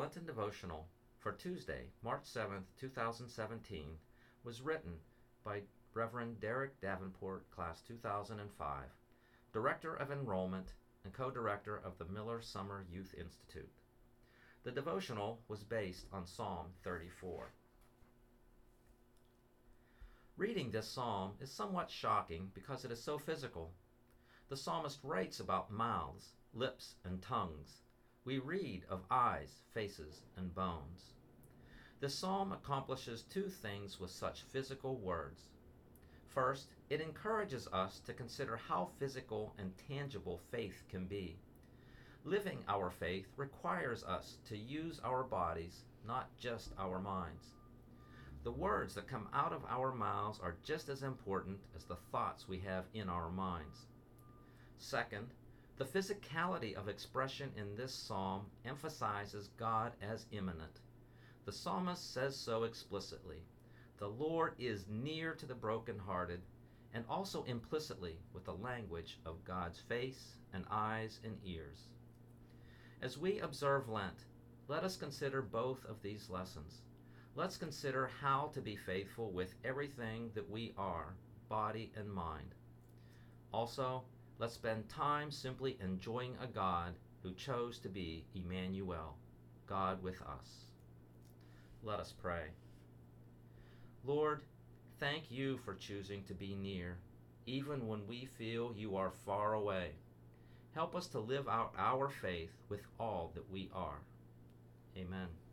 Lenten devotional for Tuesday, March 7th, 2017, was written by Reverend Derek Davenport, Class 2005, Director of Enrollment and Co-Director of the Miller Summer Youth Institute. The devotional was based on Psalm 34. Reading this psalm is somewhat shocking because it is so physical. The psalmist writes about mouths, lips, and tongues. We read of eyes, faces, and bones. This psalm accomplishes two things with such physical words. First, it encourages us to consider how physical and tangible faith can be. Living our faith requires us to use our bodies, not just our minds. The words that come out of our mouths are just as important as the thoughts we have in our minds. Second, the physicality of expression in this psalm emphasizes God as immanent. The psalmist says so explicitly. The Lord is near to the brokenhearted, and also implicitly with the language of God's face and eyes and ears. As we observe Lent, let us consider both of these lessons. Let's consider how to be faithful with everything that we are, body and mind. Also, let's spend time simply enjoying a God who chose to be Emmanuel, God with us. Let us pray. Lord, thank you for choosing to be near, even when we feel you are far away. Help us to live out our faith with all that we are. Amen.